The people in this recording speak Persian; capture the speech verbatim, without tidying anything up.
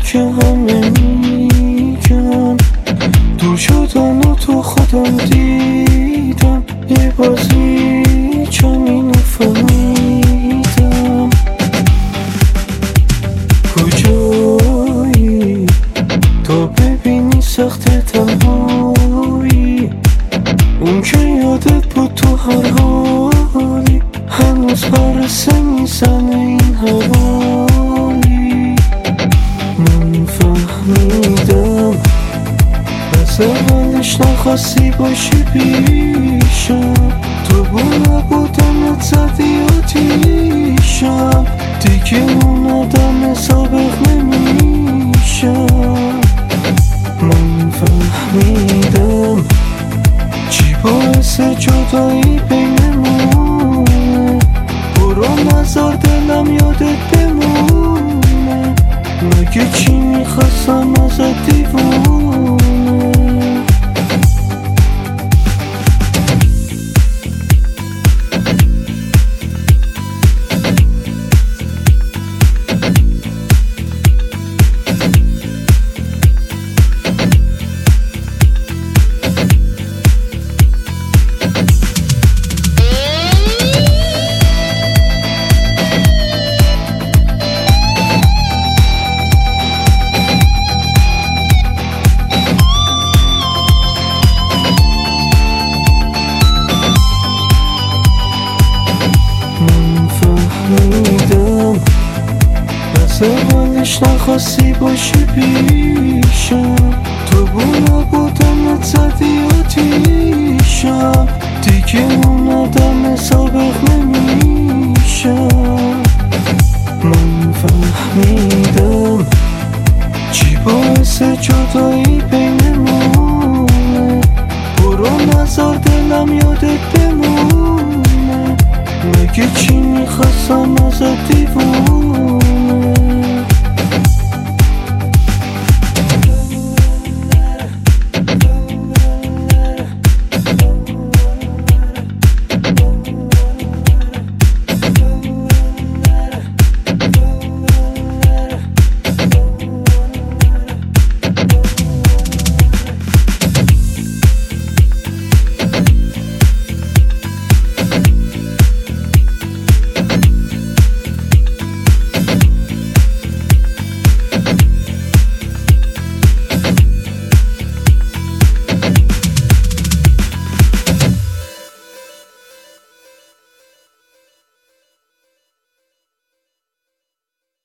که همه میگن دور شدن و تو خودم دیدم یه بازی چنین فهمیدم کجایی تا ببینی سخت تنهایی اون که یادت بود تو هر حالی هنوز پرسه میزنه این حوالی من فهمیدم از اولش نخواستی باشی پیشم تو با نبودنت زدی آتیشم دیگه اون آدم سابق نمیشم من فهمیدم چی باعث جدایی بینمونه برو نذار دلم یادت بمونه مگه چی میخواستم ازت دیوونه فهمیدم از اولش نخواستی باشی پیشم تو با نبودنت زدی آتیشم دیگه اون آدم سابق نمیشم من فهمیدم چی باعث جدایی بینمونه برو نذار دلم یادت بمونه مگه چی میخواستم ازت دیوونه